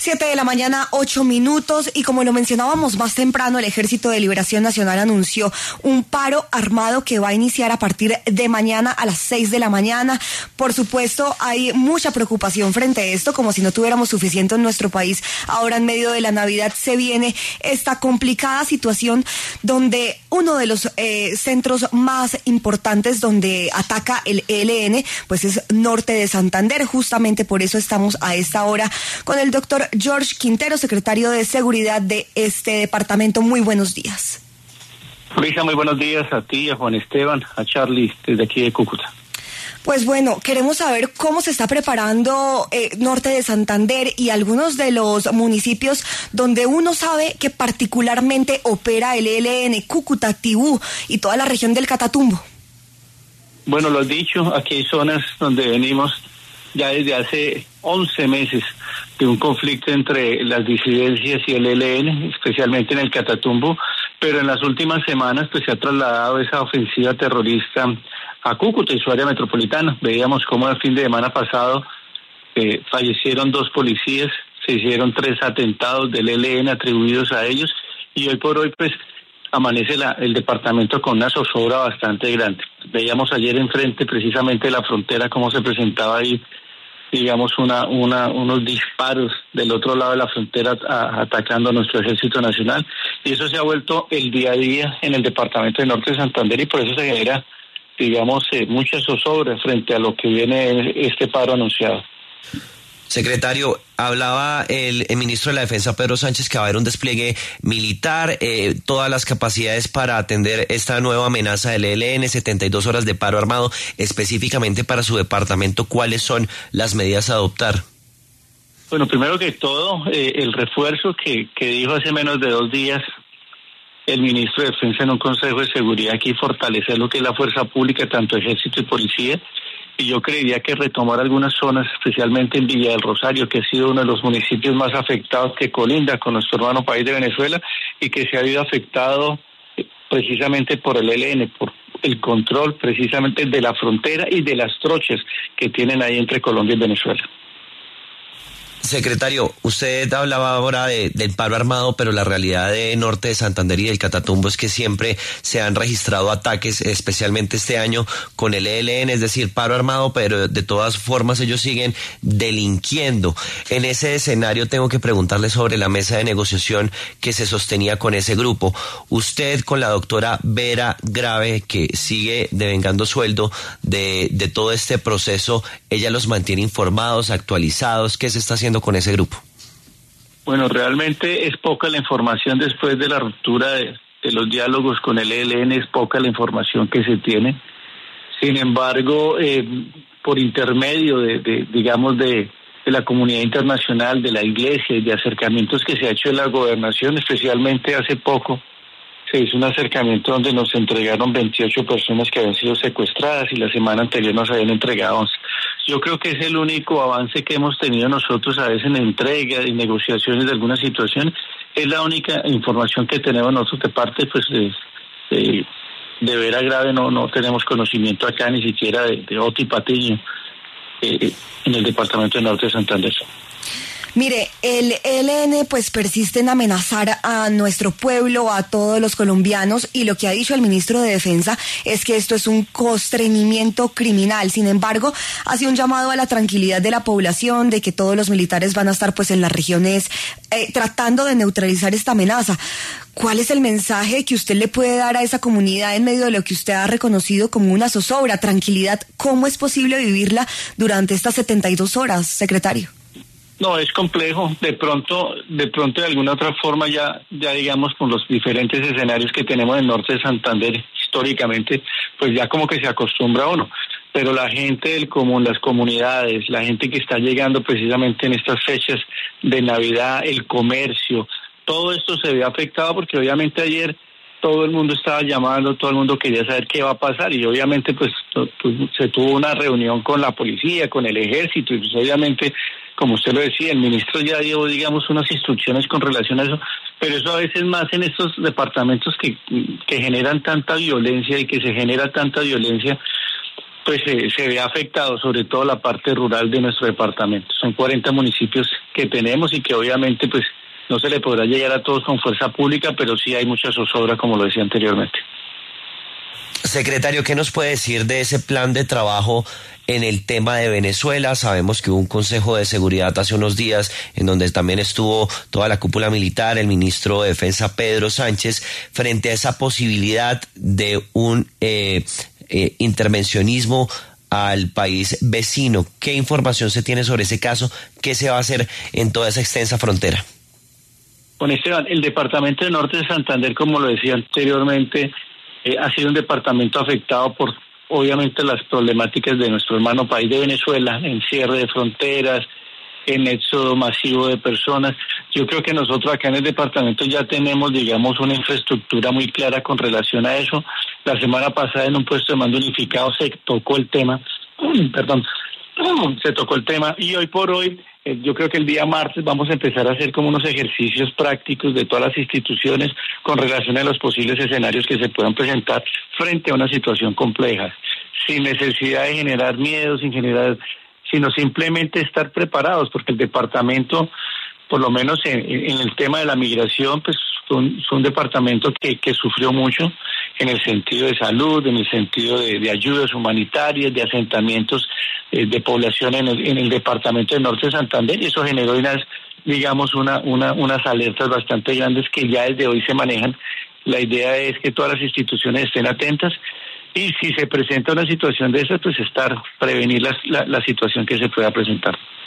7 de la mañana, 8 minutos, y como lo mencionábamos más temprano, el Ejército de Liberación Nacional anunció un paro armado que va a iniciar a partir de mañana a las 6 de la mañana. Por supuesto, hay mucha preocupación frente a esto, como si no tuviéramos suficiente en nuestro país. Ahora, en medio de la Navidad, se viene esta complicada situación donde uno de los centros más importantes donde ataca el ELN, pues es Norte de Santander. Justamente por eso estamos a esta hora con el doctor George Quintero, secretario de Seguridad de este departamento. Muy buenos días. Luisa, muy buenos días a ti, a Juan Esteban, a Charlie, desde aquí de Cúcuta. Pues bueno, queremos saber cómo se está preparando Norte de Santander y algunos de los municipios donde uno sabe que particularmente opera el ELN, Cúcuta, Tibú y toda la región del Catatumbo. Bueno, lo has dicho, aquí hay zonas donde venimos ya desde hace 11 meses de un conflicto entre las disidencias y el ELN, especialmente en el Catatumbo, pero en las últimas semanas pues se ha trasladado esa ofensiva terrorista a Cúcuta y su área metropolitana. Veíamos cómo el fin de semana pasado fallecieron 2 policías, se hicieron 3 atentados del ELN atribuidos a ellos, y hoy por hoy pues amanece el departamento con una zozobra bastante grande. Veíamos ayer enfrente precisamente de la frontera cómo se presentaba ahí, digamos, unos disparos del otro lado de la frontera atacando a nuestro Ejército Nacional, y eso se ha vuelto el día a día en el departamento de Norte de Santander, y por eso se genera, digamos, mucha zozobra frente a lo que viene este paro anunciado. Secretario, hablaba el ministro de la Defensa, Pedro Sánchez, que va a haber un despliegue militar, todas las capacidades para atender esta nueva amenaza del ELN, 72 horas de paro armado. Específicamente para su departamento, ¿cuáles son las medidas a adoptar? Bueno, primero que todo, el refuerzo que dijo hace menos de 2 días el ministro de Defensa en un Consejo de Seguridad, aquí fortalecer lo que es la fuerza pública, tanto ejército y policía. Y yo creería que retomar algunas zonas, especialmente en Villa del Rosario, que ha sido uno de los municipios más afectados, que colinda con nuestro hermano país de Venezuela, y que se ha habido afectado precisamente por el ELN, por el control precisamente de la frontera y de las trochas que tienen ahí entre Colombia y Venezuela. Secretario, usted hablaba ahora del paro armado, pero la realidad de Norte de Santander y del Catatumbo es que siempre se han registrado ataques, especialmente este año con el ELN, es decir, paro armado, pero de todas formas ellos siguen delinquiendo. En ese escenario tengo que preguntarle sobre la mesa de negociación que se sostenía con ese grupo. Usted con la doctora Vera Grave, que sigue devengando sueldo de todo este proceso, ella los mantiene informados, actualizados. ¿Qué se está haciendo con ese grupo? Bueno, realmente es poca la información después de la ruptura de los diálogos con el ELN, es poca la información que se tiene. Sin embargo, por intermedio de la comunidad internacional, de la iglesia y de acercamientos que se ha hecho en la gobernación, especialmente hace poco, se hizo un acercamiento donde nos entregaron 28 personas que habían sido secuestradas y la semana anterior nos habían entregado 11. Yo creo que es el único avance que hemos tenido nosotros a veces en entrega y negociaciones de algunas situaciones. Es la única información que tenemos nosotros de parte pues de Vera Grave. No tenemos conocimiento acá ni siquiera de Oti Patiño en el departamento de Norte de Santander. Mire, el ELN pues persiste en amenazar a nuestro pueblo, a todos los colombianos, y lo que ha dicho el ministro de Defensa es que esto es un constreñimiento criminal. Sin embargo, hace un llamado a la tranquilidad de la población, de que todos los militares van a estar pues en las regiones tratando de neutralizar esta amenaza. ¿Cuál es el mensaje que usted le puede dar a esa comunidad en medio de lo que usted ha reconocido como una zozobra, tranquilidad? ¿Cómo es posible vivirla durante estas 72 horas, secretario? No, es complejo. De pronto de alguna otra forma ya digamos con los diferentes escenarios que tenemos en Norte de Santander históricamente, pues ya como que se acostumbra uno. Pero la gente del común, las comunidades, la gente que está llegando precisamente en estas fechas de Navidad, el comercio, todo esto se ve afectado porque obviamente ayer todo el mundo estaba llamando, todo el mundo quería saber qué va a pasar, y obviamente pues se tuvo una reunión con la policía, con el ejército, y pues obviamente, como usted lo decía, el ministro ya dio, digamos, unas instrucciones con relación a eso, pero eso a veces más en estos departamentos que generan tanta violencia y que se genera tanta violencia, pues se ve afectado, sobre todo la parte rural de nuestro departamento. Son 40 municipios que tenemos y que obviamente pues no se le podrá llegar a todos con fuerza pública, pero sí hay mucha zozobra, como lo decía anteriormente. Secretario, ¿qué nos puede decir de ese plan de trabajo en el tema de Venezuela? Sabemos que hubo un Consejo de Seguridad hace unos días en donde también estuvo toda la cúpula militar, el ministro de Defensa Pedro Sánchez, frente a esa posibilidad de un intervencionismo al país vecino. ¿Qué información se tiene sobre ese caso? ¿Qué se va a hacer en toda esa extensa frontera? Bueno, Esteban, el departamento de Norte de Santander, como lo decía anteriormente, ha sido un departamento afectado por, obviamente, las problemáticas de nuestro hermano país de Venezuela, en cierre de fronteras, en éxodo masivo de personas. Yo creo que nosotros acá en el departamento ya tenemos, digamos, una infraestructura muy clara con relación a eso. La semana pasada en un puesto de mando unificado se tocó el tema, y hoy por hoy, yo creo que el día martes vamos a empezar a hacer como unos ejercicios prácticos de todas las instituciones con relación a los posibles escenarios que se puedan presentar frente a una situación compleja, sin necesidad de generar miedo, sino simplemente estar preparados, porque el departamento, por lo menos en el tema de la migración, pues fue un departamento que sufrió mucho en el sentido de salud, en el sentido de ayudas humanitarias, de asentamientos de población en el departamento del Norte de Santander, y eso generó unas alertas bastante grandes que ya desde hoy se manejan. La idea es que todas las instituciones estén atentas y si se presenta una situación de esa, pues prevenir la situación que se pueda presentar.